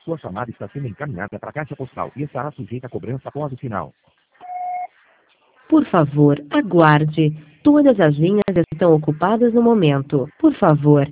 Sua chamada está sendo encaminhada para a caixa postal e estará sujeita a cobrança após o sinal. Por favor, aguarde. Todas as linhas estão ocupadas no momento. Por favor,